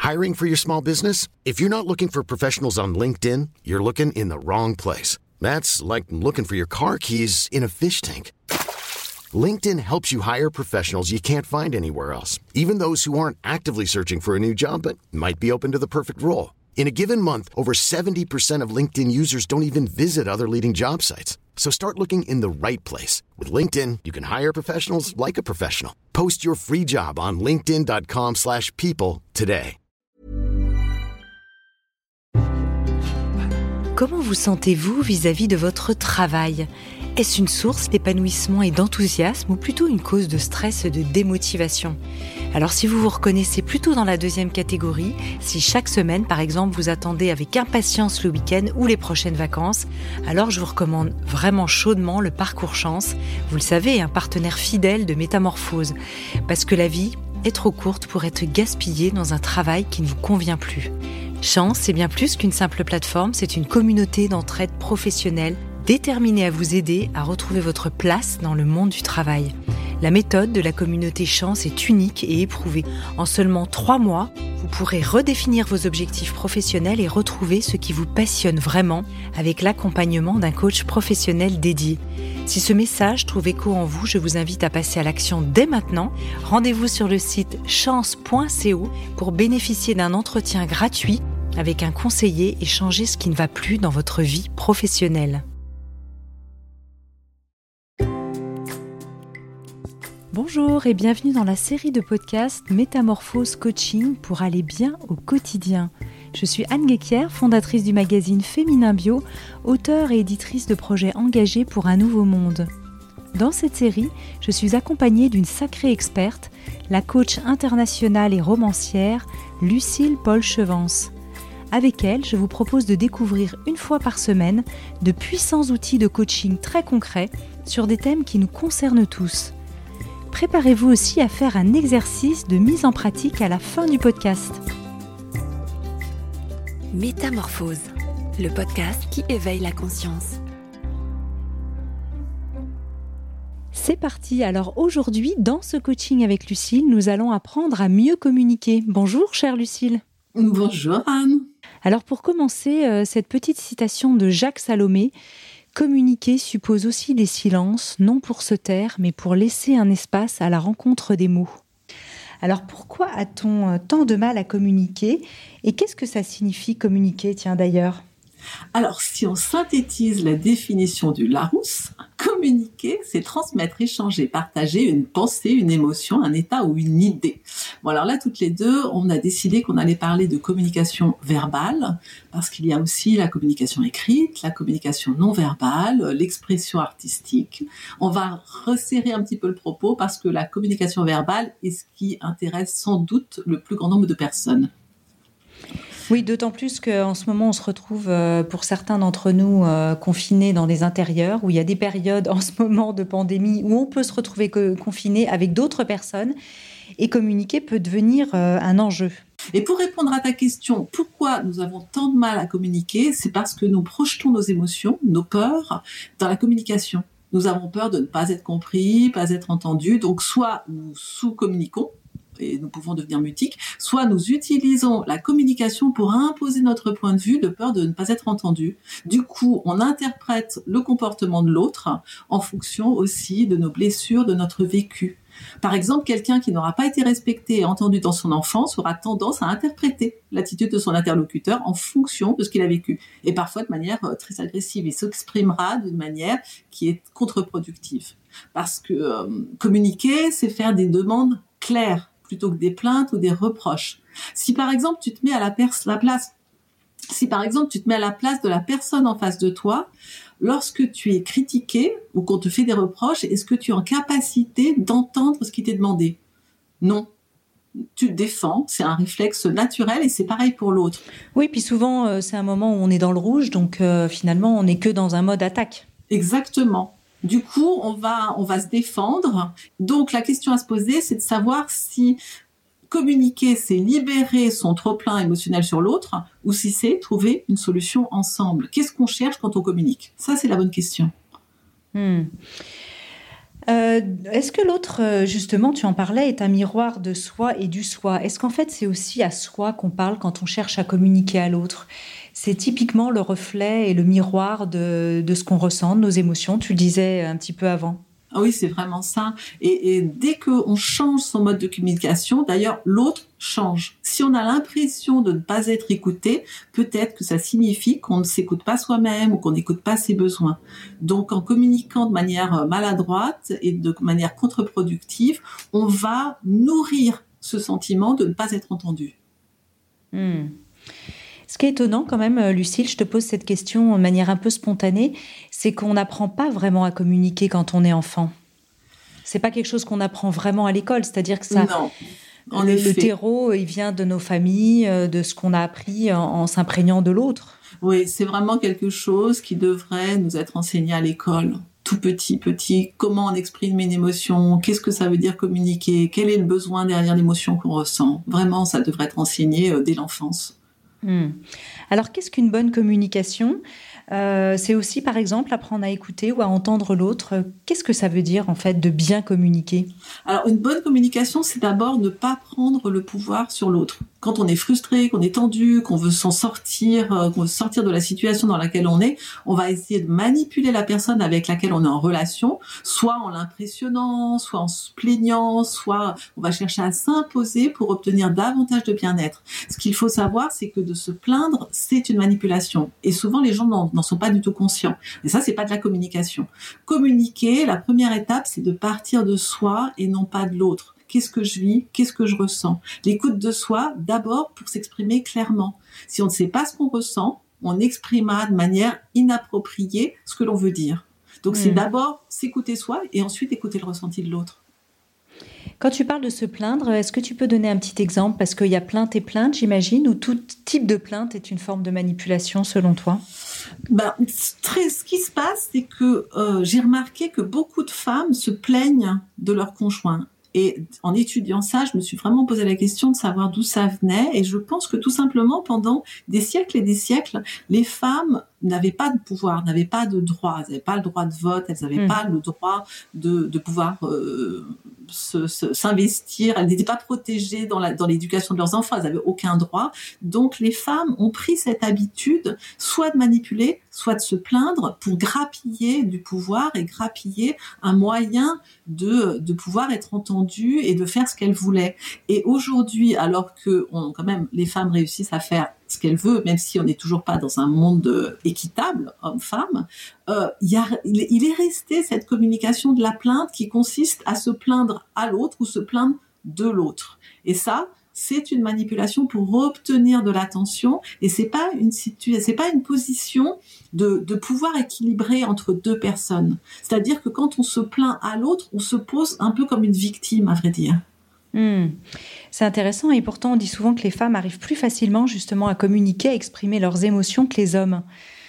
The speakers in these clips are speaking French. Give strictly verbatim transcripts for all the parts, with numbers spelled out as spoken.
Hiring for your small business? If you're not looking for professionals on LinkedIn, you're looking in the wrong place. That's like looking for your car keys in a fish tank. LinkedIn helps you hire professionals you can't find anywhere else, even those who aren't actively searching for a new job but might be open to the perfect role. In a given month, over seventy percent of LinkedIn users don't even visit other leading job sites. So start looking in the right place. With LinkedIn, you can hire professionals like a professional. Post your free job on linkedin dot com slash people today. Comment vous sentez-vous vis-à-vis de votre travail ? Est-ce une source d'épanouissement et d'enthousiasme ou plutôt une cause de stress et de démotivation ? Alors si vous vous reconnaissez plutôt dans la deuxième catégorie, si chaque semaine par exemple vous attendez avec impatience le week-end ou les prochaines vacances, alors je vous recommande vraiment chaudement le Parcours Chance. Vous le savez, un partenaire fidèle de Métamorphose. Parce que la vie est trop courte pour être gaspillée dans un travail qui ne vous convient plus. Chance, c'est bien plus qu'une simple plateforme, c'est une communauté d'entraide professionnelle déterminée à vous aider à retrouver votre place dans le monde du travail. La méthode de la communauté Chance est unique et éprouvée. En seulement trois mois, vous pourrez redéfinir vos objectifs professionnels et retrouver ce qui vous passionne vraiment avec l'accompagnement d'un coach professionnel dédié. Si ce message trouve écho en vous, je vous invite à passer à l'action dès maintenant. Rendez-vous sur le site chance point co pour bénéficier d'un entretien gratuit avec un conseiller et changer ce qui ne va plus dans votre vie professionnelle. Bonjour et bienvenue dans la série de podcasts Métamorphose Coaching pour aller bien au quotidien. Je suis Anne Guéquière, fondatrice du magazine Féminin Bio, auteure et éditrice de projets engagés pour un nouveau monde. Dans cette série, je suis accompagnée d'une sacrée experte, la coach internationale et romancière Lucille Paul-Chevance. Avec elle, je vous propose de découvrir une fois par semaine de puissants outils de coaching très concrets sur des thèmes qui nous concernent tous. Préparez-vous aussi à faire un exercice de mise en pratique à la fin du podcast. Métamorphose, le podcast qui éveille la conscience. C'est parti. Alors aujourd'hui, dans ce coaching avec Lucille, nous allons apprendre à mieux communiquer. Bonjour, chère Lucille. Bonjour, Anne. Alors pour commencer, euh, cette petite citation de Jacques Salomé. Communiquer suppose aussi des silences, non pour se taire, mais pour laisser un espace à la rencontre des mots. Alors pourquoi a-t-on tant de mal à communiquer ? Et qu'est-ce que ça signifie communiquer, tiens d'ailleurs ? Alors, si on synthétise la définition du Larousse, communiquer, c'est transmettre, échanger, partager une pensée, une émotion, un état ou une idée. Bon, alors là, toutes les deux, on a décidé qu'on allait parler de communication verbale, parce qu'il y a aussi la communication écrite, la communication non verbale, l'expression artistique. On va resserrer un petit peu le propos, parce que la communication verbale est ce qui intéresse sans doute le plus grand nombre de personnes. Oui, d'autant plus qu'en ce moment, on se retrouve, euh, pour certains d'entre nous, euh, confinés dans des intérieurs, où il y a des périodes en ce moment de pandémie où on peut se retrouver co- confiné avec d'autres personnes, et communiquer peut devenir euh, un enjeu. Et pour répondre à ta question, pourquoi nous avons tant de mal à communiquer ? C'est parce que nous projetons nos émotions, nos peurs, dans la communication. Nous avons peur de ne pas être compris, pas être entendus, donc soit nous sous-communiquons, et nous pouvons devenir mutiques, soit nous utilisons la communication pour imposer notre point de vue de peur de ne pas être entendu. Du coup, on interprète le comportement de l'autre en fonction aussi de nos blessures, de notre vécu. Par exemple, quelqu'un qui n'aura pas été respecté et entendu dans son enfance aura tendance à interpréter l'attitude de son interlocuteur en fonction de ce qu'il a vécu. Et parfois de manière très agressive. Il s'exprimera d'une manière qui est contre-productive. Parce que euh, communiquer, c'est faire des demandes claires, plutôt que des plaintes ou des reproches. Si par exemple tu te mets à la, pers- la place, si par exemple tu te mets à la place de la personne en face de toi, lorsque tu es critiqué ou qu'on te fait des reproches, est-ce que tu es en capacité d'entendre ce qui t'est demandé ? Non. Tu te défends, c'est un réflexe naturel et c'est pareil pour l'autre. Oui, puis souvent euh, c'est un moment où on est dans le rouge, donc euh, finalement on n'est que dans un mode attaque. Exactement. Du coup, on va, on va se défendre. Donc, la question à se poser, c'est de savoir si communiquer, c'est libérer son trop-plein émotionnel sur l'autre ou si c'est trouver une solution ensemble. Qu'est-ce qu'on cherche quand on communique ? Ça, c'est la bonne question. Hmm. Euh, est-ce que l'autre, euh, justement, tu en parlais, est un miroir de soi et du soi? Est-ce qu'en fait, c'est aussi à soi qu'on parle quand on cherche à communiquer à l'autre? C'est typiquement le reflet et le miroir de, de ce qu'on ressent, de nos émotions, tu le disais un petit peu avant. Ah oui, c'est vraiment ça. Et, et dès qu'on change son mode de communication, d'ailleurs, l'autre change. Si on a l'impression de ne pas être écouté, peut-être que ça signifie qu'on ne s'écoute pas soi-même ou qu'on n'écoute pas ses besoins. Donc, en communiquant de manière maladroite et de manière contre-productive, on va nourrir ce sentiment de ne pas être entendu. Hmm. Ce qui est étonnant quand même, Lucile, je te pose cette question de manière un peu spontanée, c'est qu'on n'apprend pas vraiment à communiquer quand on est enfant. C'est pas quelque chose qu'on apprend vraiment à l'école, c'est-à-dire que ça, non, en le, effet. le terreau, il vient de nos familles, de ce qu'on a appris en, en s'imprégnant de l'autre. Oui, c'est vraiment quelque chose qui devrait nous être enseigné à l'école. Tout petit, petit, comment on exprime une émotion, qu'est-ce que ça veut dire communiquer, quel est le besoin derrière l'émotion qu'on ressent. Vraiment, ça devrait être enseigné dès l'enfance. Hmm. Alors, qu'est-ce qu'une bonne communication ? Euh, c'est aussi, par exemple, apprendre à écouter ou à entendre l'autre. Qu'est-ce que ça veut dire, en fait, de bien communiquer ? Alors, une bonne communication, c'est d'abord ne pas prendre le pouvoir sur l'autre. Quand on est frustré, qu'on est tendu, qu'on veut s'en sortir, euh, qu'on veut sortir de la situation dans laquelle on est, on va essayer de manipuler la personne avec laquelle on est en relation, soit en l'impressionnant, soit en se plaignant, soit on va chercher à s'imposer pour obtenir davantage de bien-être. Ce qu'il faut savoir, c'est que de se plaindre, c'est une manipulation. Et souvent, les gens n'en, n'en sont pas du tout conscients. Et ça, c'est pas de la communication. Communiquer, la première étape, c'est de partir de soi et non pas de l'autre. Qu'est-ce que je vis? Qu'est-ce que je ressens? L'écoute de soi, d'abord, pour s'exprimer clairement. Si on ne sait pas ce qu'on ressent, on exprimera de manière inappropriée ce que l'on veut dire. Donc, mmh. c'est d'abord s'écouter soi et ensuite écouter le ressenti de l'autre. Quand tu parles de se plaindre, est-ce que tu peux donner un petit exemple? Parce qu'il y a plainte et plainte, j'imagine, ou tout type de plainte est une forme de manipulation, selon toi? Ben, très, ce qui se passe, c'est que euh, j'ai remarqué que beaucoup de femmes se plaignent de leur conjoint. Et en étudiant ça, je me suis vraiment posé la question de savoir d'où ça venait. Et je pense que tout simplement, pendant des siècles et des siècles, les femmes n'avaient pas de pouvoir, n'avaient pas de droit. Elles n'avaient pas le droit de vote, elles n'avaient mmh. pas le droit de, de pouvoir euh, se, se, s'investir. Elles n'étaient pas protégées dans, la, dans l'éducation de leurs enfants, elles n'avaient aucun droit. Donc les femmes ont pris cette habitude, soit de manipuler, soit de se plaindre pour grappiller du pouvoir et grappiller un moyen de, de pouvoir être entendues et de faire ce qu'elles voulaient. Et aujourd'hui, alors que on, quand même les femmes réussissent à faire ce qu'elles veulent, même si on n'est toujours pas dans un monde équitable, homme-femme, euh, y a, il, il est resté cette communication de la plainte qui consiste à se plaindre à l'autre ou se plaindre de l'autre. Et ça, c'est une manipulation pour obtenir de l'attention et c'est pas une situation, c'est pas une position de, de pouvoir équilibré entre deux personnes. C'est-à-dire que quand on se plaint à l'autre, on se pose un peu comme une victime, à vrai dire. Mmh. C'est intéressant et pourtant on dit souvent que les femmes arrivent plus facilement justement à communiquer, à exprimer leurs émotions que les hommes.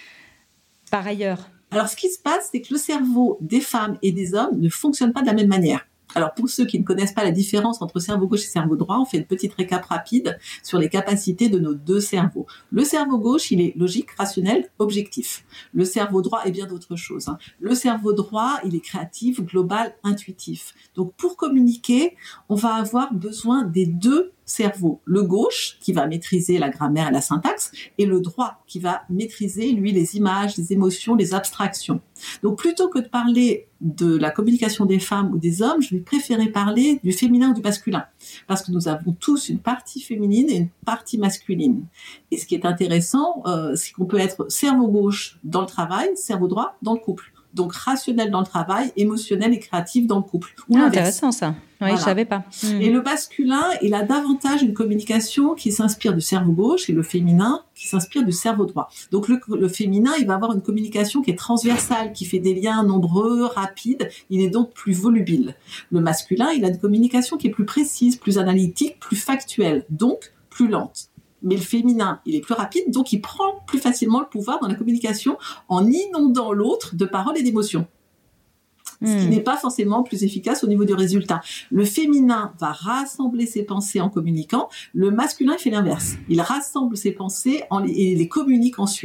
Par ailleurs. Alors ce qui se passe, c'est que le cerveau des femmes et des hommes ne fonctionne pas de la même manière. Alors pour ceux qui ne connaissent pas la différence entre cerveau gauche et cerveau droit, on fait une petite récap rapide sur les capacités de nos deux cerveaux. Le cerveau gauche, il est logique, rationnel, objectif. Le cerveau droit est bien d'autres choses. Le cerveau droit, il est créatif, global, intuitif. Donc pour communiquer, on va avoir besoin des deux cerveau, le gauche qui va maîtriser la grammaire et la syntaxe et le droit qui va maîtriser lui les images, les émotions, les abstractions. Donc plutôt que de parler de la communication des femmes ou des hommes, je vais préférer parler du féminin ou du masculin parce que nous avons tous une partie féminine et une partie masculine. Et ce qui est intéressant, euh, c'est qu'on peut être cerveau gauche dans le travail, cerveau droit dans le couple. Donc rationnel dans le travail, émotionnel et créatif dans le couple. Ah, intéressant ça. Oui, voilà. Je savais pas. Mmh. Et le masculin, il a davantage une communication qui s'inspire du cerveau gauche et le féminin qui s'inspire du cerveau droit. Donc le, le féminin, il va avoir une communication qui est transversale, qui fait des liens nombreux, rapides. Il est donc plus volubile. Le masculin, il a une communication qui est plus précise, plus analytique, plus factuelle, donc plus lente. Mais le féminin, il est plus rapide, donc il prend plus facilement le pouvoir dans la communication en inondant l'autre de paroles et d'émotions. Mmh. Ce qui n'est pas forcément plus efficace au niveau du résultat. Le féminin va rassembler ses pensées en communiquant, le masculin il fait l'inverse. Il rassemble ses pensées en les, et les communique ensuite.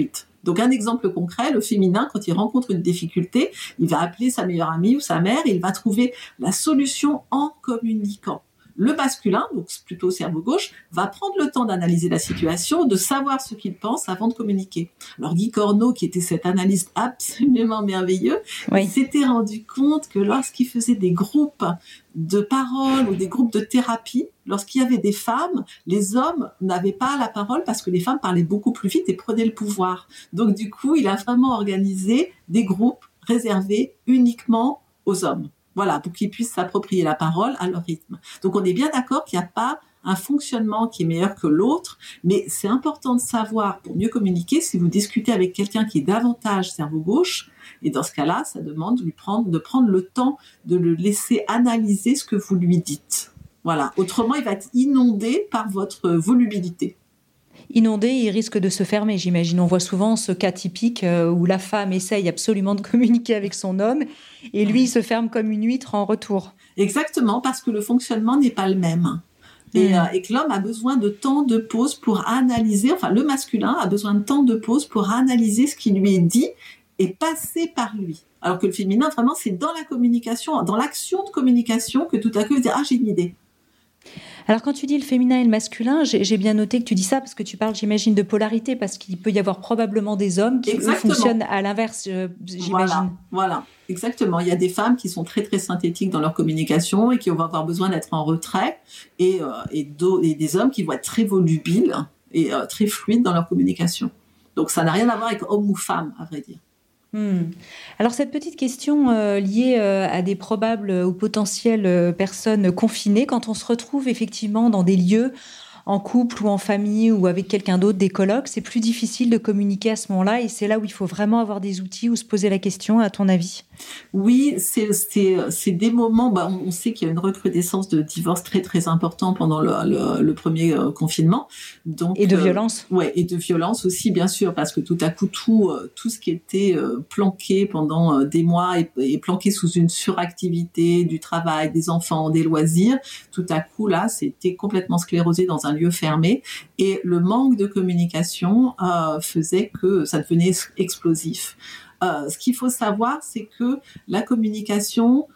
Donc un exemple concret, le féminin, quand il rencontre une difficulté, il va appeler sa meilleure amie ou sa mère et il va trouver la solution en communiquant. Le masculin, donc plutôt cerveau gauche, va prendre le temps d'analyser la situation, de savoir ce qu'il pense avant de communiquer. Alors Guy Corneau, qui était cet analyste absolument merveilleux, oui. il s'était rendu compte que lorsqu'il faisait des groupes de parole ou des groupes de thérapie, lorsqu'il y avait des femmes, les hommes n'avaient pas la parole parce que les femmes parlaient beaucoup plus vite et prenaient le pouvoir. Donc du coup, il a vraiment organisé des groupes réservés uniquement aux hommes. Voilà, pour qu'ils puissent s'approprier la parole à leur rythme. Donc, on est bien d'accord qu'il n'y a pas un fonctionnement qui est meilleur que l'autre, mais c'est important de savoir, pour mieux communiquer, si vous discutez avec quelqu'un qui est davantage cerveau gauche, et dans ce cas-là, ça demande de lui prendre, de prendre le temps de le laisser analyser ce que vous lui dites. Voilà. Autrement, il va être inondé par votre volubilité. Inondé, il risque de se fermer, j'imagine. On voit souvent ce cas typique où la femme essaye absolument de communiquer avec son homme et lui, il se ferme comme une huître en retour. Exactement, parce que le fonctionnement n'est pas le même. Et, mmh. euh, et que l'homme a besoin de temps de pause pour analyser, enfin le masculin a besoin de temps de pause pour analyser ce qui lui est dit et passer par lui. Alors que le féminin, vraiment, c'est dans la communication, dans l'action de communication que tout à coup, il dit « Ah, j'ai une idée ». Alors, quand tu dis le féminin et le masculin, j'ai, j'ai bien noté que tu dis ça parce que tu parles, j'imagine, de polarité, parce qu'il peut y avoir probablement des hommes qui eux, fonctionnent à l'inverse, euh, j'imagine. Voilà, voilà, exactement. Il y a des femmes qui sont très, très synthétiques dans leur communication et qui vont avoir besoin d'être en retrait, et, euh, et, et des hommes qui vont être très volubiles et euh, très fluides dans leur communication. Donc, ça n'a rien à voir avec homme ou femme, à vrai dire. Hmm. Alors cette petite question euh, liée euh, à des probables ou potentielles euh, personnes confinées, quand on se retrouve effectivement dans des lieux en couple ou en famille ou avec quelqu'un d'autre, des colocs, c'est plus difficile de communiquer à ce moment-là et c'est là où il faut vraiment avoir des outils ou se poser la question, à ton avis ? Oui, c'est, c'est, c'est des moments, bah, on sait qu'il y a une recrudescence de divorces très très important pendant le, le, le premier euh, confinement. Donc, et de euh, violence. Ouais, et de violence aussi, bien sûr, parce que tout à coup, tout, euh, tout ce qui était euh, planqué pendant euh, des mois est, est planqué sous une suractivité du travail, des enfants, des loisirs. Tout à coup, là, c'était complètement sclérosé dans un lieu fermé et le manque de communication euh, faisait que ça devenait explosif. Euh, ce qu'il faut savoir, c'est que la communication,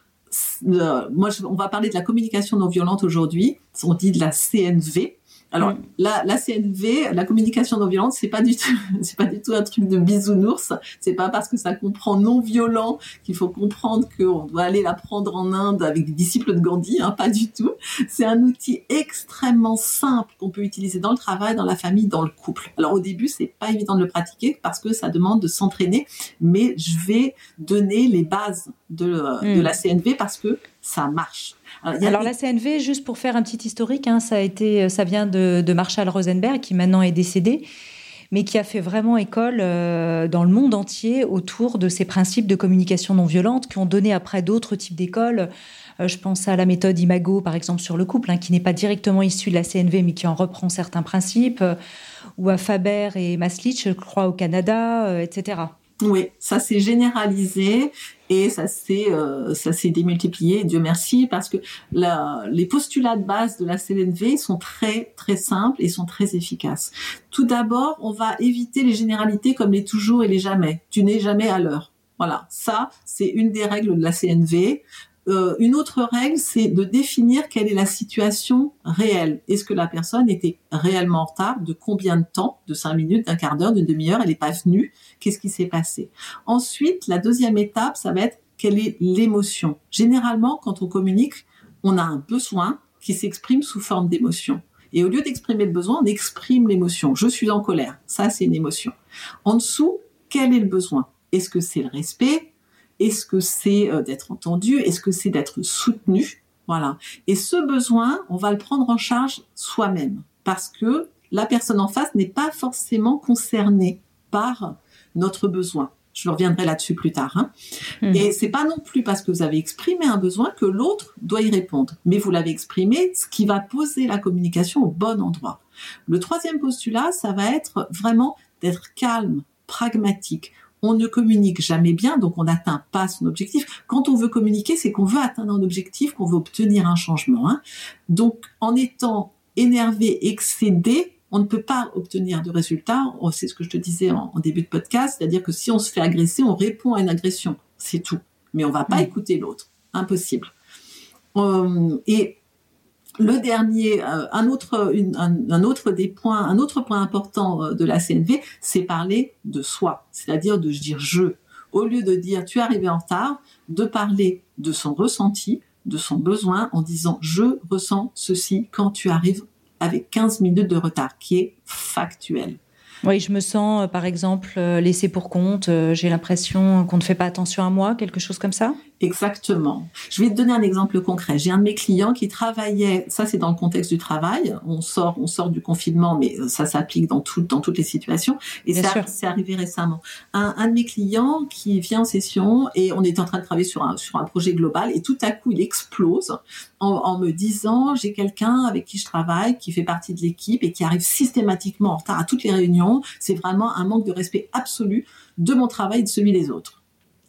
euh, moi, je, on va parler de la communication non violente aujourd'hui. On dit de la C N V. Alors, mmh. la, la C N V, la communication non violente, c'est pas du tout, c'est pas du tout un truc de bisounours. C'est pas parce que ça comprend non violent qu'il faut comprendre qu'on doit aller l'apprendre en Inde avec des disciples de Gandhi, hein, pas du tout. C'est un outil extrêmement simple qu'on peut utiliser dans le travail, dans la famille, dans le couple. Alors, au début, c'est pas évident de le pratiquer parce que ça demande de s'entraîner, mais je vais donner les bases de, mmh. de la C N V parce que ça marche. Alors, Alors des... la C N V, juste pour faire un petit historique, hein, ça a été, ça vient de, de Marshall Rosenberg, qui maintenant est décédé, mais qui a fait vraiment école euh, dans le monde entier autour de ces principes de communication non violente, qui ont donné après d'autres types d'écoles. Euh, je pense à la méthode Imago, par exemple, sur le couple, hein, qui n'est pas directement issue de la C N V, mais qui en reprend certains principes, euh, ou à Faber et Maslach, je crois, au Canada, euh, et cetera. Oui, ça s'est généralisé et ça s'est euh, ça s'est démultiplié, Dieu merci, parce que la, les postulats de base de la C N V sont très très simples et sont très efficaces. Tout d'abord, on va éviter les généralités comme les toujours et les jamais. Tu n'es jamais à l'heure. Voilà, ça c'est une des règles de la C N V. Euh, une autre règle, c'est de définir quelle est la situation réelle. Est-ce que la personne était réellement en retard? De combien de temps? De cinq minutes, d'un quart d'heure, d'une demi-heure? Elle n'est pas venue? Qu'est-ce qui s'est passé? Ensuite, la deuxième étape, ça va être quelle est l'émotion? Généralement, quand on communique, on a un besoin qui s'exprime sous forme d'émotion. Et au lieu d'exprimer le besoin, on exprime l'émotion. Je suis en colère. Ça, c'est une émotion. En dessous, quel est le besoin? Est-ce que c'est le respect? Est-ce que c'est euh, d'être entendu? Est-ce que c'est d'être soutenu? Voilà. Et ce besoin, on va le prendre en charge soi-même parce que la personne en face n'est pas forcément concernée par notre besoin. Je reviendrai là-dessus plus tard. Hein. Mmh. Et c'est pas non plus parce que vous avez exprimé un besoin que l'autre doit y répondre. Mais vous l'avez exprimé, ce qui va poser la communication au bon endroit. Le troisième postulat, ça va être vraiment d'être calme, pragmatique. On ne communique jamais bien, donc on n'atteint pas son objectif. Quand on veut communiquer, c'est qu'on veut atteindre un objectif, qu'on veut obtenir un changement. Hein. Donc, en étant énervé, excédé, on ne peut pas obtenir de résultats. C'est ce que je te disais en, en début de podcast, c'est-à-dire que si on se fait agresser, on répond à une agression, c'est tout. Mais on ne va pas mmh. écouter l'autre, impossible. Euh, et le dernier, euh, un autre, une, un, un autre des points, un autre point important euh, de la C N V, c'est parler de soi, c'est-à-dire de dire je. Au lieu de dire tu es arrivé en retard, de parler de son ressenti, de son besoin, en disant je ressens ceci quand tu arrives avec quinze minutes de retard, qui est factuel. Oui, je me sens, euh, par exemple, euh, laissée pour compte. Euh, j'ai l'impression qu'on ne fait pas attention à moi, quelque chose comme ça. Exactement. Je vais te donner un exemple concret. J'ai un de mes clients qui travaillait, ça c'est dans le contexte du travail, on sort, on sort du confinement, mais ça s'applique dans, tout, dans toutes les situations. Et Bien ça, sûr. c'est arrivé récemment. Un, un de mes clients qui vient en session et on était en train de travailler sur un, sur un projet global et tout à coup il explose en, en me disant j'ai quelqu'un avec qui je travaille, qui fait partie de l'équipe et qui arrive systématiquement en retard à toutes les réunions. C'est vraiment un manque de respect absolu de mon travail et de celui des autres.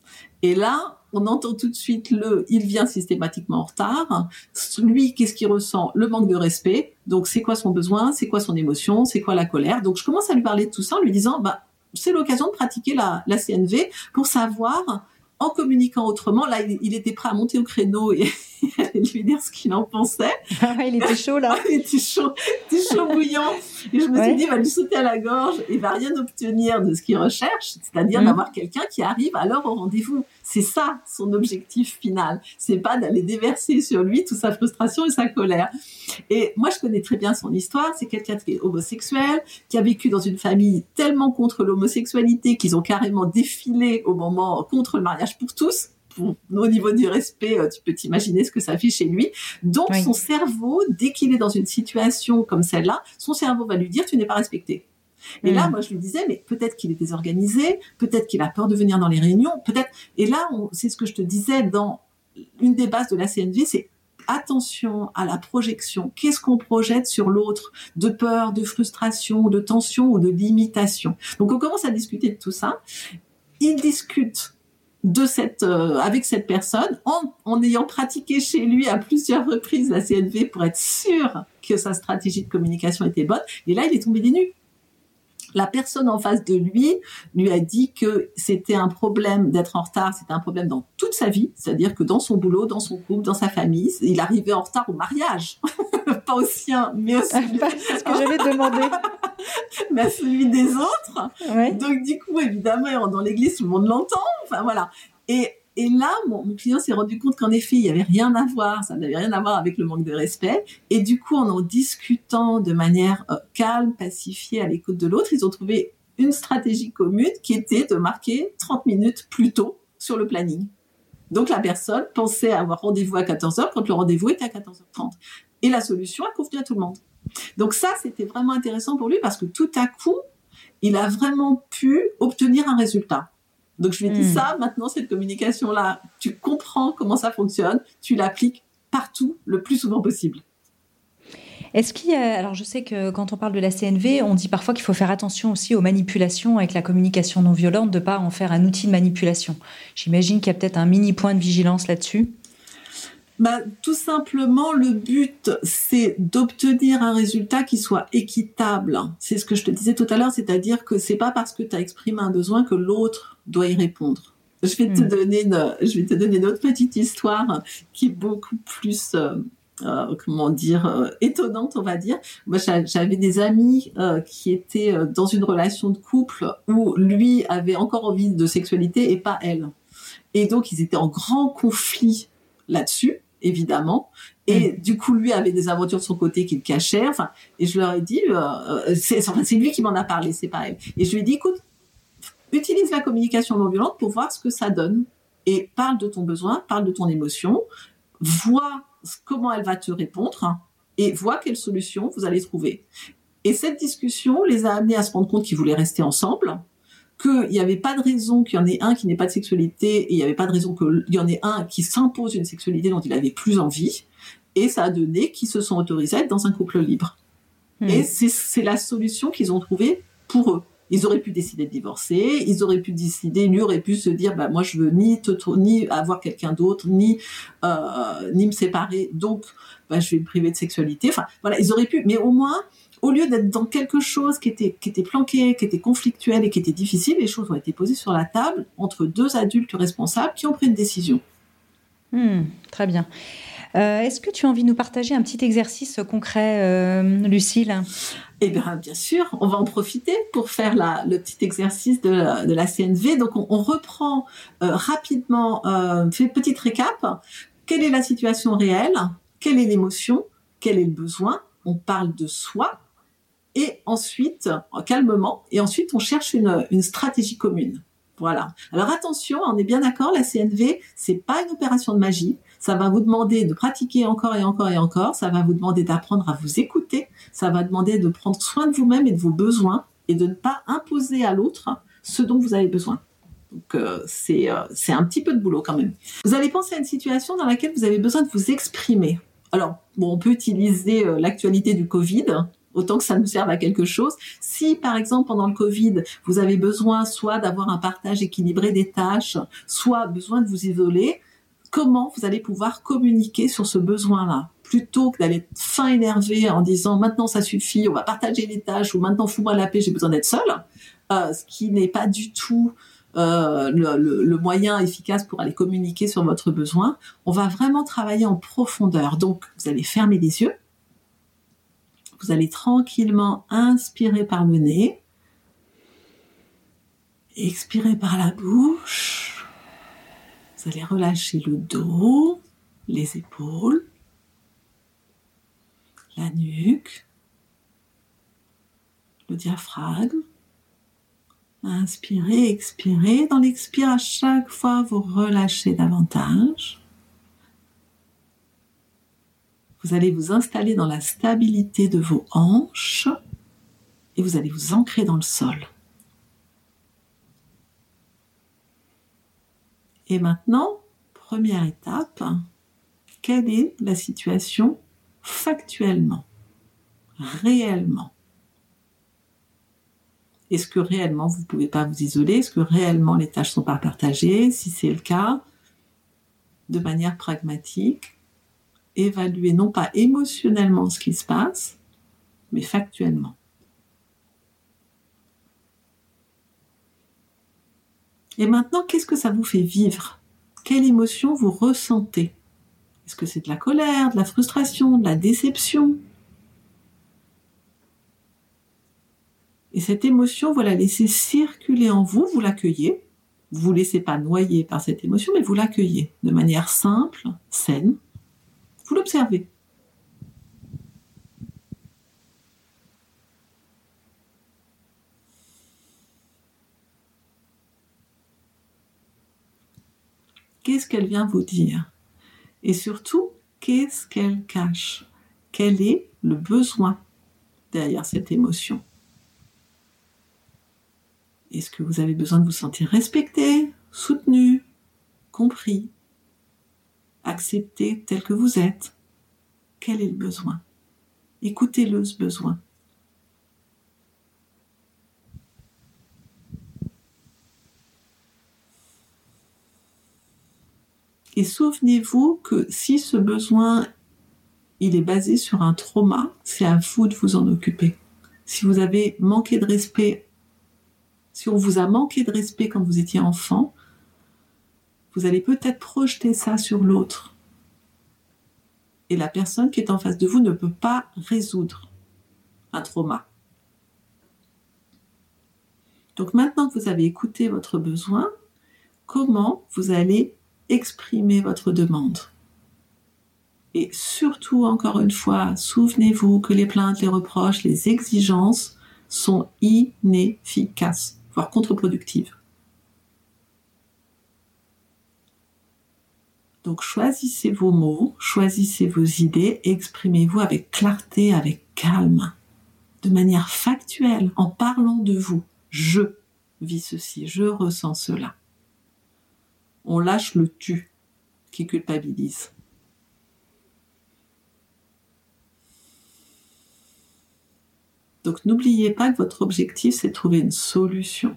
Et là, on entend tout de suite le « il vient systématiquement en retard ». Lui, qu'est-ce qu'il ressent ? Le manque de respect. Donc, c'est quoi son besoin ? C'est quoi son émotion ? C'est quoi la colère ? Donc, je commence à lui parler de tout ça en lui disant bah, « c'est l'occasion de pratiquer la, la C N V pour savoir, en communiquant autrement ». Là, il, il était prêt à monter au créneau et lui dire ce qu'il en pensait. Ah, il était chaud, là. Il était chaud, il était chaud bouillant. Et je me ouais. suis dit, il va lui sauter à la gorge et il va rien obtenir de ce qu'il recherche, c'est-à-dire mmh. d'avoir quelqu'un qui arrive à l'heure au rendez-vous. C'est ça, son objectif final. C'est pas d'aller déverser sur lui toute sa frustration et sa colère. Et moi, je connais très bien son histoire. C'est quelqu'un qui est homosexuel, qui a vécu dans une famille tellement contre l'homosexualité qu'ils ont carrément défilé au moment contre le mariage pour tous. Pour, au niveau du respect, tu peux t'imaginer ce que ça fait chez lui. Donc, oui. son cerveau, dès qu'il est dans une situation comme celle-là, son cerveau va lui dire « tu n'es pas respecté ». Et mmh. là, moi, je lui disais, mais peut-être qu'il est désorganisé, peut-être qu'il a peur de venir dans les réunions, peut-être... Et là, on, c'est ce que je te disais dans une des bases de la C N V, c'est attention à la projection. Qu'est-ce qu'on projette sur l'autre ? De peur, de frustration, de tension ou de limitation. Donc, on commence à discuter de tout ça. Il discute de cette, euh, avec cette personne, en, en ayant pratiqué chez lui à plusieurs reprises la C N V pour être sûr que sa stratégie de communication était bonne. Et là, il est tombé des nues. La personne en face de lui lui a dit que c'était un problème d'être en retard, c'était un problème dans toute sa vie, c'est-à-dire que dans son boulot, dans son couple, dans sa famille, il arrivait en retard au mariage, pas au sien, mais au celui... C'est ce que j'allais te demander. mais à celui des autres. Ouais. Donc du coup, évidemment, dans l'église, tout le monde l'entend, enfin voilà. Et Et là, mon, mon client s'est rendu compte qu'en effet, il n'y avait rien à voir, ça n'avait rien à voir avec le manque de respect. Et du coup, en en discutant de manière euh, calme, pacifiée, à l'écoute de l'autre, ils ont trouvé une stratégie commune qui était de marquer trente minutes plus tôt sur le planning. Donc, la personne pensait avoir rendez-vous à quatorze heures quand le rendez-vous était à quatorze heures trente. Et la solution a convenu à tout le monde. Donc ça, c'était vraiment intéressant pour lui parce que tout à coup, il a vraiment pu obtenir un résultat. Donc, je lui ai dit mmh. ça, maintenant, cette communication-là, tu comprends comment ça fonctionne, tu l'appliques partout, le plus souvent possible. Est-ce qu'il y a... Alors, je sais que quand on parle de la C N V, on dit parfois qu'il faut faire attention aussi aux manipulations avec la communication non violente, de ne pas en faire un outil de manipulation. J'imagine qu'il y a peut-être un mini point de vigilance là-dessus. Bah, tout simplement, le but, c'est d'obtenir un résultat qui soit équitable. C'est ce que je te disais tout à l'heure, c'est-à-dire que c'est pas parce que tu as exprimé un besoin que l'autre doit y répondre. Je vais te mmh. donner une, je vais te donner une autre petite histoire qui est beaucoup plus, euh, euh, comment dire, euh, étonnante, on va dire. Moi, j'avais des amis euh, qui étaient dans une relation de couple où lui avait encore envie de sexualité et pas elle. Et donc, ils étaient en grand conflit là-dessus. Évidemment, et mmh. du coup lui avait des aventures de son côté qu'il cachait, enfin, et je leur ai dit euh, c'est, enfin, c'est lui qui m'en a parlé, c'est pas elle, et je lui ai dit écoute, utilise la communication non violente pour voir ce que ça donne, et parle de ton besoin, parle de ton émotion, vois comment elle va te répondre, et vois quelle solution vous allez trouver. Et cette discussion les a amenés à se rendre compte qu'ils voulaient rester ensemble, qu'il n'y avait pas de raison qu'il y en ait un qui n'ait pas de sexualité et il n'y avait pas de raison qu'il y en ait un qui s'impose une sexualité dont il n'avait plus envie. Et ça a donné qu'ils se sont autorisés à être dans un couple libre. Mmh. Et c'est, c'est la solution qu'ils ont trouvée pour eux. Ils auraient pu décider de divorcer, ils auraient pu décider, lui aurait pu se dire, bah, moi je veux ni, te, ni avoir quelqu'un d'autre, ni, euh, ni me séparer, donc bah, je vais me priver de sexualité. Enfin, voilà, ils auraient pu, mais au moins, au lieu d'être dans quelque chose qui était, qui était planqué, qui était conflictuel et qui était difficile, les choses ont été posées sur la table entre deux adultes responsables qui ont pris une décision. Mmh, très bien. Euh, est-ce que tu as envie de nous partager un petit exercice concret, euh, Lucille ? Eh bien, bien sûr, on va en profiter pour faire la, le petit exercice de la, de la C N V. Donc, on, on reprend euh, rapidement, euh, fait une petite récap. Quelle est la situation réelle ? Quelle est l'émotion ? Quel est le besoin ? On parle de soi. Et ensuite, calmement, et ensuite, on cherche une, une stratégie commune. Voilà. Alors attention, on est bien d'accord, la C N V, c'est pas une opération de magie. Ça va vous demander de pratiquer encore et encore et encore. Ça va vous demander d'apprendre à vous écouter. Ça va demander de prendre soin de vous-même et de vos besoins et de ne pas imposer à l'autre ce dont vous avez besoin. Donc euh, c'est, euh, c'est un petit peu de boulot quand même. Vous allez penser à une situation dans laquelle vous avez besoin de vous exprimer. Alors, bon, on peut utiliser euh, l'actualité du Covid, autant que ça nous serve à quelque chose. Si, par exemple, pendant le Covid, vous avez besoin soit d'avoir un partage équilibré des tâches, soit besoin de vous isoler, comment vous allez pouvoir communiquer sur ce besoin-là ? Plutôt que d'aller être fin énervé en disant « maintenant ça suffit, on va partager les tâches » ou « maintenant fous-moi la paix, j'ai besoin d'être seul euh, », ce qui n'est pas du tout euh, le, le, le moyen efficace pour aller communiquer sur votre besoin. On va vraiment travailler en profondeur. Donc, vous allez fermer les yeux. Vous allez tranquillement inspirer par le nez, expirer par la bouche. Vous allez relâcher le dos, les épaules, la nuque, le diaphragme. Inspirez, expirez. Dans l'expire, à chaque fois, vous relâchez davantage. Vous allez vous installer dans la stabilité de vos hanches et vous allez vous ancrer dans le sol. Et maintenant, première étape, quelle est la situation factuellement, réellement ? Est-ce que réellement vous ne pouvez pas vous isoler ? Est-ce que réellement les tâches ne sont pas partagées ? Si c'est le cas, de manière pragmatique, évaluer non pas émotionnellement ce qui se passe, mais factuellement. Et maintenant, qu'est-ce que ça vous fait vivre ? Quelle émotion vous ressentez ? Est-ce que c'est de la colère, de la frustration, de la déception ? Et cette émotion, vous la laissez circuler en vous, vous l'accueillez. Vous ne vous laissez pas noyer par cette émotion, mais vous l'accueillez de manière simple, saine. Vous l'observez. Qu'est-ce qu'elle vient vous dire ? Et surtout, qu'est-ce qu'elle cache ? Quel est le besoin derrière cette émotion ? Est-ce que vous avez besoin de vous sentir respecté, soutenu, compris, accepté tel que vous êtes ? Quel est le besoin ? Écoutez-le, ce besoin. Et souvenez-vous que si ce besoin, il est basé sur un trauma, c'est à vous de vous en occuper. Si vous avez manqué de respect, si on vous a manqué de respect quand vous étiez enfant, vous allez peut-être projeter ça sur l'autre. Et la personne qui est en face de vous ne peut pas résoudre un trauma. Donc maintenant que vous avez écouté votre besoin, comment vous allez exprimer votre demande ? Et surtout, encore une fois, souvenez-vous que les plaintes, les reproches, les exigences sont inefficaces, voire contre-productives. Donc choisissez vos mots, choisissez vos idées, exprimez-vous avec clarté, avec calme, de manière factuelle, en parlant de vous. Je vis ceci, je ressens cela. On lâche le tu qui culpabilise. Donc n'oubliez pas que votre objectif, c'est de trouver une solution.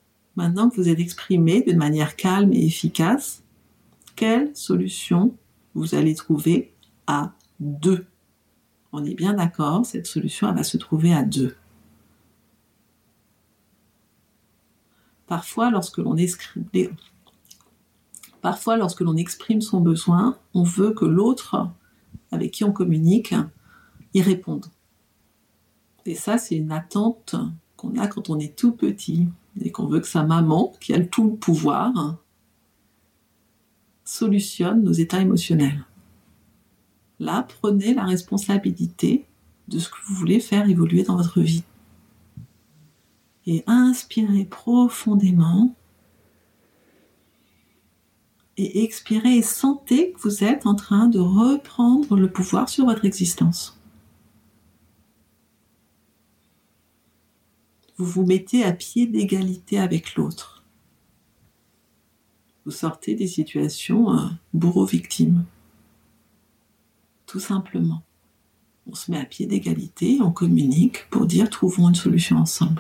Maintenant que vous êtes exprimé d'une manière calme et efficace, quelle solution vous allez trouver à deux. On est bien d'accord, cette solution, elle va se trouver à deux. Parfois, lorsque l'on exprime, parfois, lorsque l'on exprime son besoin, on veut que l'autre avec qui on communique y réponde. Et ça, c'est une attente qu'on a quand on est tout petit et qu'on veut que sa maman, qui a tout le pouvoir, solutionne nos états émotionnels. Là, prenez la responsabilité de ce que vous voulez faire évoluer dans votre vie. Et inspirez profondément et expirez et sentez que vous êtes en train de reprendre le pouvoir sur votre existence. Vous vous mettez à pied d'égalité avec l'autre. Vous sortez des situations euh, bourreau-victime. Tout simplement. On se met à pied d'égalité, on communique pour dire trouvons une solution ensemble.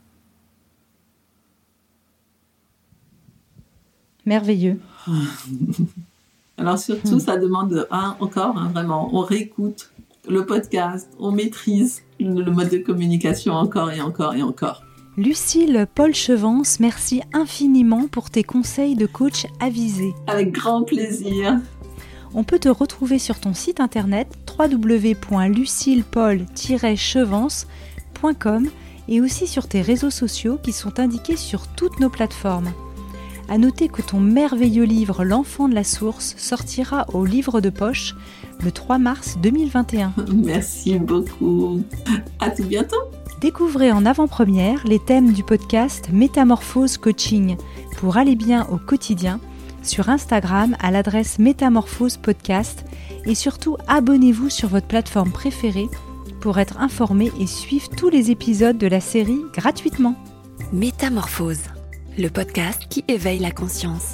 Merveilleux. Alors surtout, mmh. ça demande hein, encore, hein, vraiment, on réécoute le podcast, on maîtrise le mode de communication encore et encore et encore. Lucile Paul-Chevance, merci infiniment pour tes conseils de coach avisés. Avec grand plaisir. On peut te retrouver sur ton site internet w w w point lucile paul tiret chevance point com et aussi sur tes réseaux sociaux qui sont indiqués sur toutes nos plateformes. À noter que ton merveilleux livre L'enfant de la source sortira au livre de poche le trois mars deux mille vingt et un. Merci beaucoup. À tout bientôt. Découvrez en avant-première les thèmes du podcast Métamorphose Coaching pour aller bien au quotidien sur Instagram à l'adresse Métamorphose Podcast et surtout abonnez-vous sur votre plateforme préférée pour être informé et suivre tous les épisodes de la série gratuitement. Métamorphose, le podcast qui éveille la conscience.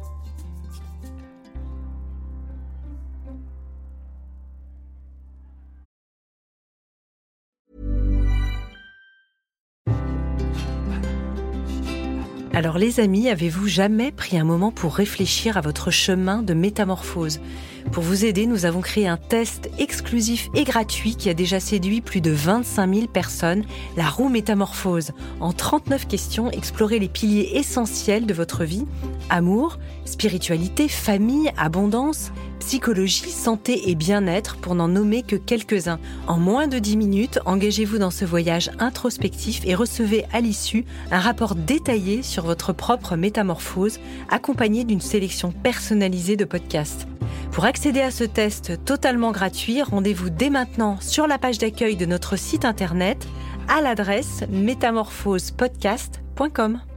Alors les amis, avez-vous jamais pris un moment pour réfléchir à votre chemin de métamorphose ? Pour vous aider, nous avons créé un test exclusif et gratuit qui a déjà séduit plus de vingt-cinq mille personnes, la roue métamorphose. En trente-neuf questions, explorez les piliers essentiels de votre vie, amour, spiritualité, famille, abondance, psychologie, santé et bien-être pour n'en nommer que quelques-uns. En moins de dix minutes, engagez-vous dans ce voyage introspectif et recevez à l'issue un rapport détaillé sur votre propre métamorphose, accompagné d'une sélection personnalisée de podcasts. Pour accéder à ce test totalement gratuit, rendez-vous dès maintenant sur la page d'accueil de notre site internet à l'adresse métamorphose podcast point com.